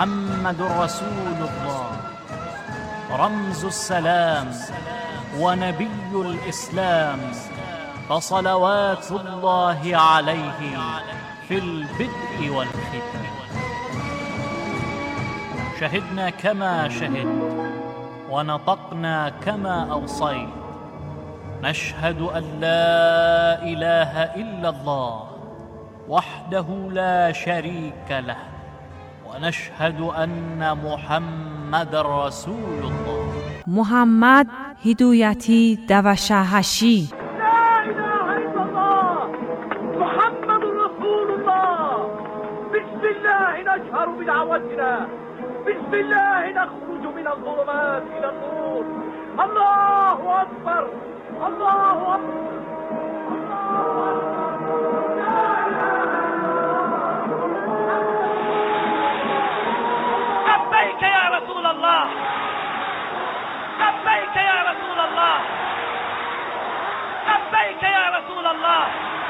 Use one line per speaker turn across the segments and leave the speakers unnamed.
محمد رسول الله رمز السلام ونبي الإسلام، فصلوات الله عليه في البدء والختم. شهدنا كما شهد ونطقنا كما أوصيت، نشهد أن لا إله إلا الله وحده لا شريك له، ونشهد أن محمد رسول الله.
محمد هدایتی دوشهشی.
لا إله إلا الله محمد رسول الله. بسم الله نجهر بدعوتنا، بسم الله نخرج من الظلمات إلى النور. الله أكبر، الله أكبر، الله أكبر. لا إله إلا الله. لبيك يا رسول الله، لبيك يا رسول الله، لبيك يا رسول الله.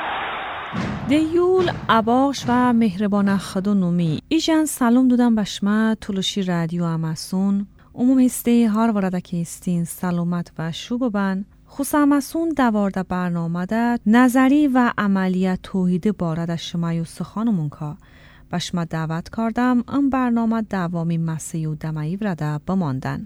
دیول اباش و مهربان خدا نومی ایجان سلام دادم بشما تلوشی رادیو اماسون عموم هسته هار ورده که استین سلامت و شوب بن خوص اماسون دوارده برنامه ده نظری و عملیات توحید بارد شما سخانمون که بشما دعوت کردم ام برنامه دوامی مسیح و دمایی ورده بماندن.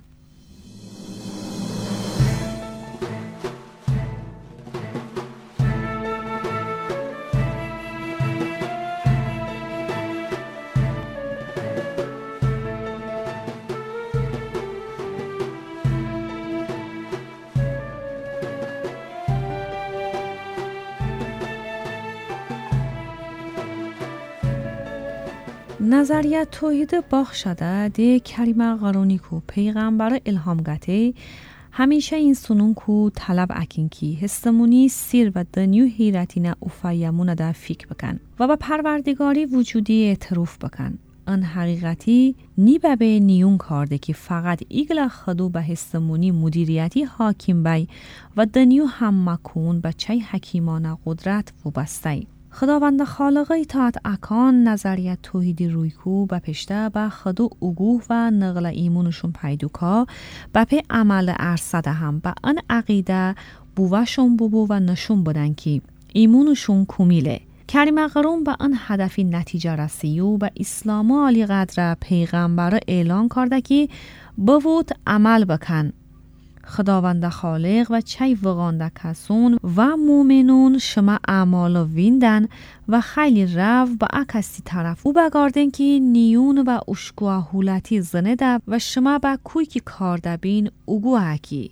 نظریه توحید باخ شده ده کریم قرونی کو پیغمبر الهام گته همیشه این سنون کو طلب اکین کی هستمونی سیر و دنیو حیرتینه افایمونه ده فکر بکن و با پروردگاری وجودی اعتراف بکن. ان حقیقتی نیبه به نیون کارده که فقط ایگل خدو به هستمونی مدیریتی حاکم بی و دنیو هم مکون به چای حکیمانه قدرت و بسته. خداوند خالق اطاعت اکان نظریه توحیدی رویکو به پشته به خدو اگوه و نقل ایمونشون پیدوکا به پی عمل ارصده هم به ان عقیده بووشون بوبو و نشون بودن که ایمونشون کمیله. کریم قرون به ان هدفی نتیجه رسیو به اسلام عالی قدر پیغمبر اعلان کرده که بوود عمل بکن. خداوند خالق و چای وقانده کسون و مومنون شما اعمال ویندن و خیلی رو با اکسی طرف او بگاردن که نیون و اشکوه هولتی زنه ده و شما با کوی که کارده بین اگو هکی.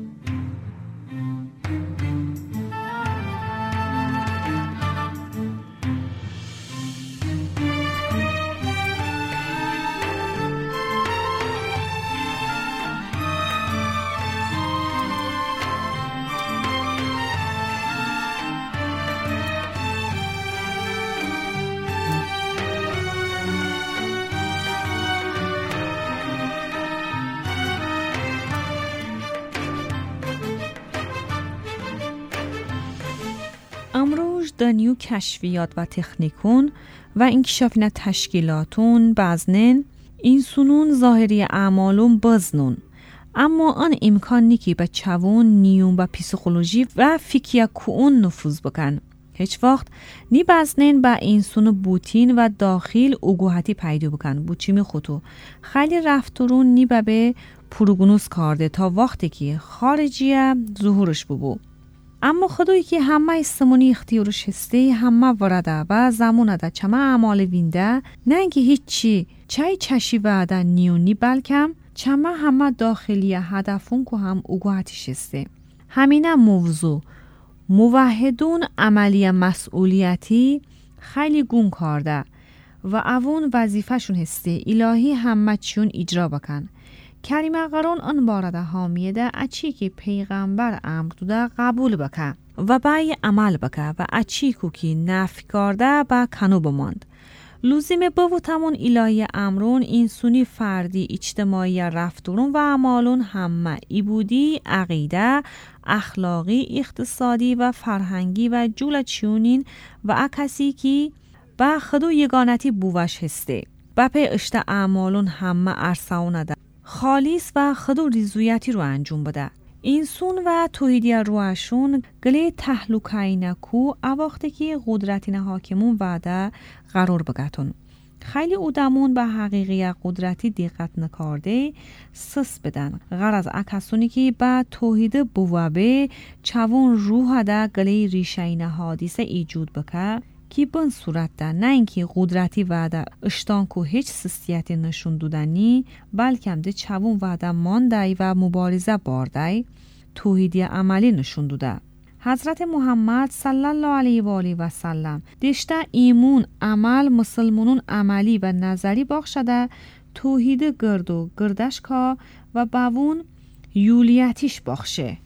امروز دنیو کشفیات و تکنیکون و انکشافین تشکیلاتون بزنن این سنون ظاهری اعمالون بزنون اما آن امکان نیکی به چوون نیون و پیسیکولوژی و فکیه کون نفوذ بکن. هیچ وقت نی بزنن با این سنو بوتین و داخل اگوهتی پیدا بکن. بوچیمی خودو خیلی رفتورون نی به پروگنوز کرده تا وقتی که خارجیه ظهورش ببو. اما خدایی که همه استمونی اختیارش هسته همه ورده و زمونه ده چمه اعمال وینده نه اینکه هیچی چای چشی بعده نیونی بلکم چمه همه داخلی هدفون که هم اگوهتیش هسته. همینه موضوع موحدون عملی مسئولیتی خیلی گون کرده و اون وظیفهشون هسته الهی همه چون اجرا بکن. کریم قرون آن بارده حامیده اچی که پیغمبر امر دوده قبول بکن و بای عمل بکن و اچی که نفی کرده با کنو بماند. لزومه بوتمون الهی امرون انسانی فردی اجتماعی رفتارون و اعمالون همه ایبودی عقیده اخلاقی اقتصادی و فرهنگی و جول چونین و کسی که با خدو یگانتی بوش هسته. بپی اشته اعمالون همه ارساونه ده خالیس و خدو ریزویتی رو انجام بده. اینسون و توحیدی روشون گلی تحلوکای نکو اواخته که قدرتین حاکمون وعده قرار بگتون. خیلی اودمون به حقیقی قدرتی دقت نکارده سس بدن. غرض اکسونی که با توحید بوابه چوون روح ده گلی ریشین حادثه ایجود بکه کی بن صورت ده نه اینکه قدرتی وعده اشتان کو هیچ سستیتی نشون دودنی بلکه هم ده چوون وعده ماندای و مبارزه باردای توحیدی عملی نشون دوده. حضرت محمد صلی الله علیه و آله و سلم دشته ایمون عمل مسلمانون عملی و نظری بخشده توحید گرد و گردش کا و باون یولیتیش بخشه.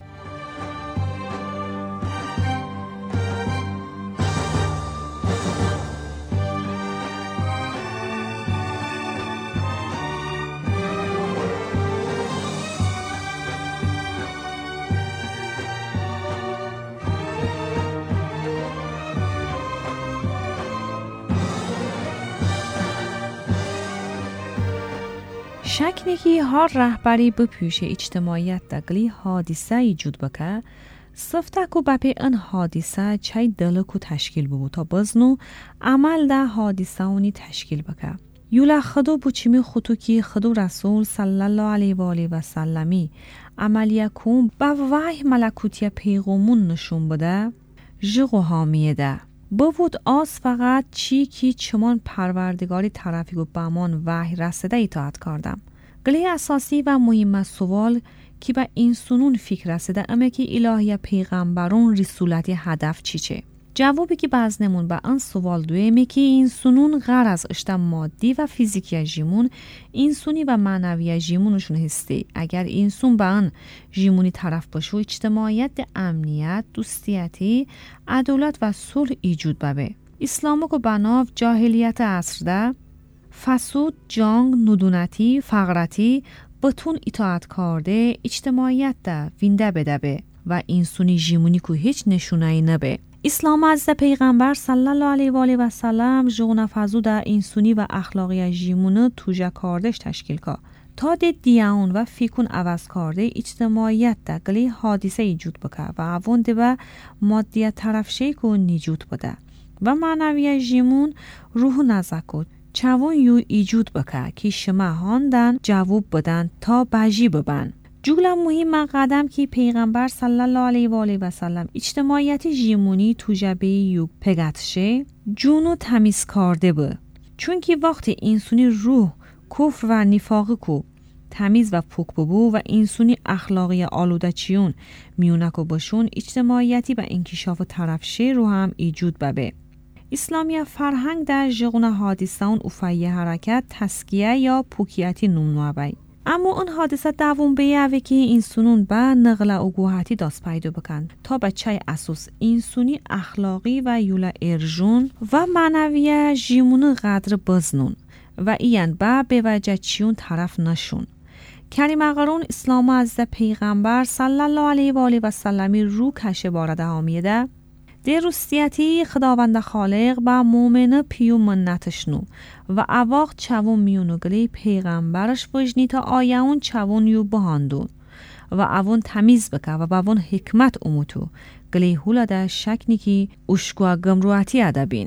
شک نکی هر رهبری بپیوشه اجتماعیت دگلی حادثه ایجود بکه صفته کو بپی ان حادثه چای دلکو تشکیل ببو تا بزنو عمل ده حادثه اونی تشکیل بکه. یولا خدو بچیمی خطو کی خدو رسول صلی الله علیه و آله و سلمی عملیه کن با وحی ملکوتی پیغمون نشون بده جغو حامیه ده. بود آس فقط چی کی چمان پروردگاری طرفی و بمان وحی رسیده اطاعت کردم. گلی اساسی و مهم سوال کی با این سنون فکر رسیده اما کی الهی پیغمبرون رسولتی هدف چیچه؟ جوابی که بازنمون با آن سوال دویمه که این سنون غرض اشته مادی و فیزیکی جیمون این سونی و معنوی جیمونشون هستی. اگر این سون با آن جیمونی طرف باشه و اجتماعیت امنیت، دوستیتی، عدالت و صلح ایجود ببه. اسلامو که بناو جاهلیت عصر ده فسود، جنگ، ندونتی، فقرتی بتون اطاعت کرده اجتماعیت ده وینده بده و این سونی جیمونی که هیچ نشونه‌ای نبه. اسلام از پیغمبر صلی الله علیه و آله و سلم جون فزو در انسانی و اخلاقی جیمونه توجه کاردش تشکیل کا تا د دیان و فیکون عوض کرده اجتماعیت در گلی حادثه ایجود بکه و اوند به مادیت طرفشه کو نیجود بده و معنوی جیمون روح نزکود چوون یو ایجود بکه که شما هاندن جواب بدن تا بجی ببن. جولا مهم قدم که پیغمبر صلی الله علیه و آله و سلم اجتماعیت جیمونی تو جبه یو پگتشه جونو تمیز کرده به چون که وقتی انسانی روح کفر و نفاق کو تمیز و پاک ببو و انسانی اخلاقی آلوده چیون میونکو باشون اجتماعیتی و انکشاف طرفشه رو هم ایجود ببه. اسلامی فرهنگ در جغون حادثان افعی حرکت تسکیه یا پوکیتی نمونوه بای. اما اون حادثه دوام بیاوه که این سنون به نقل اگوهاتی دست پیدا بکن تا بچه اساس این سنی اخلاقی و یولا ارجون و معنوی جیمون قدر بزنون و این به وجه چیون طرف نشون. کریم قرون اسلام از پیغمبر صلی الله علیه و آله و سلمی رو کشه بارده هامیده در رستیتی خداوند خالق با مومن پیو منتشنو و اواق چوون میونو گلی پیغمبرش وجنی تا آیون چوون یو بهاندون و اوون تمیز بکه و باون حکمت اموتو گلی هولا ده شکنی که اشکوا گمروعتی ادبین.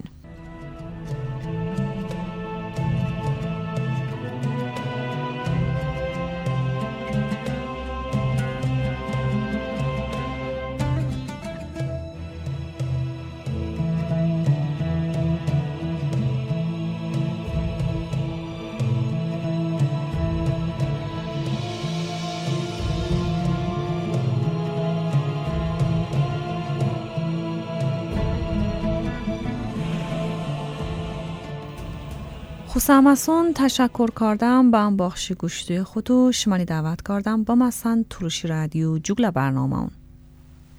خسامسون تشکر کردم با هم بخش گوشتی خودو شمانی دعوت کردم با مثلا تروشی رادیو جوگل برنامه اون.